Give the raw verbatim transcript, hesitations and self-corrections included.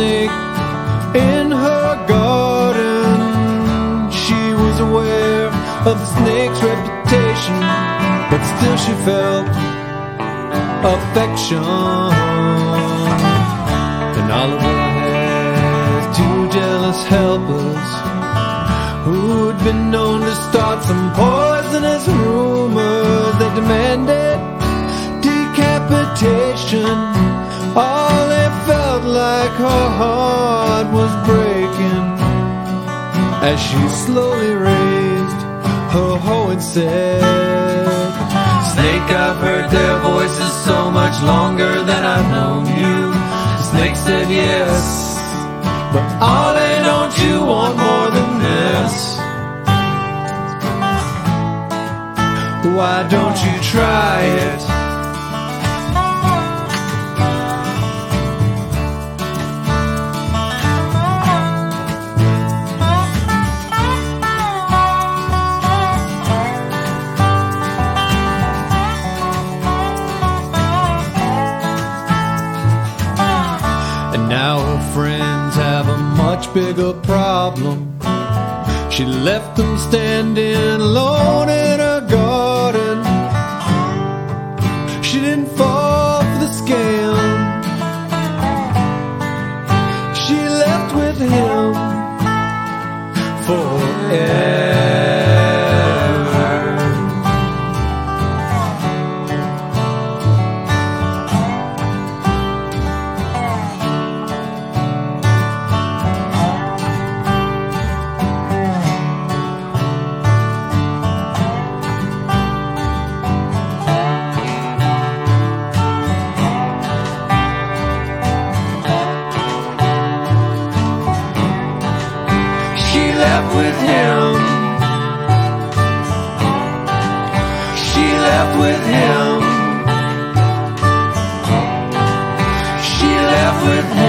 snake in her garden. She was aware of the snake's reputation, but still she felt affection. And Oliver had two jealous helpers who'd been known to start some poisonous rumors. They demanded decapitation. All they felt like her heart was breaking as she slowly raised her hoe and said, Snake, I've heard their voices so much longer than I've known you. The snake said yes, but Ollie, don't you want more than this? Why don't you try it? And now her friends have a much bigger problem. She left them standing alone in her garden. She didn't fall for the scam. She left with him forever. Left with him. She left with him. She left with him.